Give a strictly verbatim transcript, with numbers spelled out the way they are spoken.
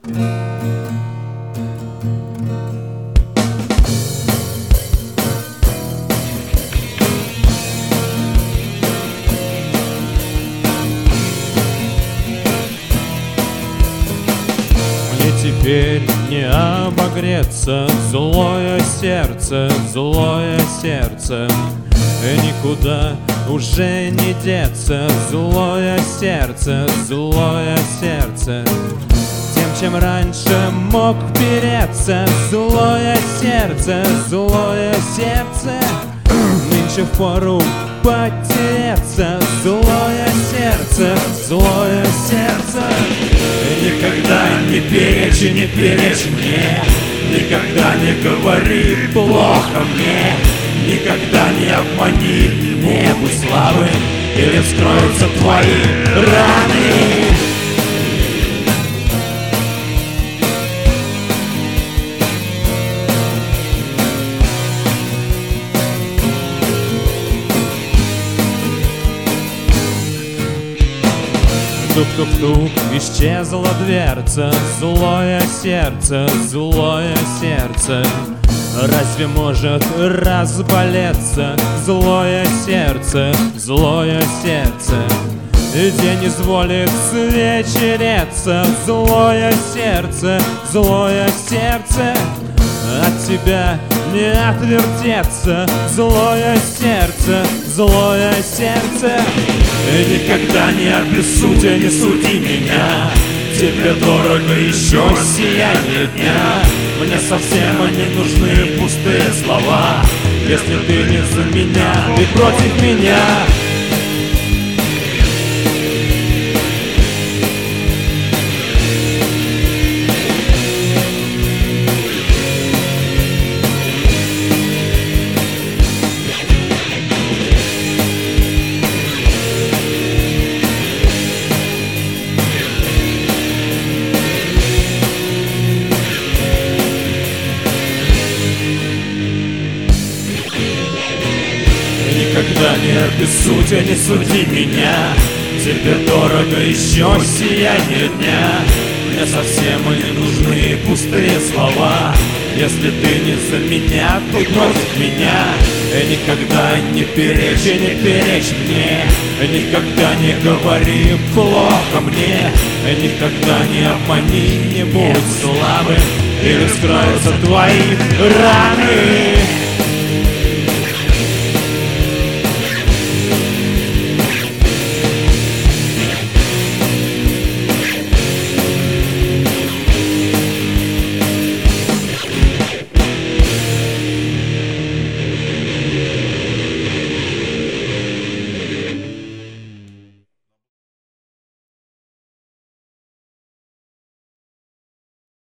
Теперь не обогреться, злое сердце, злое сердце, никуда уже не деться, злое сердце, злое сердце. Тем, чем раньше мог переться, злое сердце, злое сердце, нынче впору потереться, злое сердце, злое сердце. Никогда не перечь и не перечь мне, никогда не говори плохо мне, никогда не обмани, не будь слабым, или вскроются твои раны. Тук-тук-тук, исчезла дверца, злое сердце, злое сердце. Разве может разболеться злое сердце, злое сердце? День изволит свечереться, злое сердце, злое сердце. От тебя не отвертеться, злое сердце, злое сердце. Никогда не обессудь, не суди меня, тебе дорого еще сияние дня. Мне совсем не нужны пустые слова, если ты не за меня, ты против меня. Никогда не обессудь, не суди меня, тебе дорого еще сияние дня. Мне совсем не нужны пустые слова, если ты не за меня, то против меня. Никогда не перечь и не перечь мне, никогда не говори плохо мне, никогда не обмани, не будь слабым, или вскроются твои раны.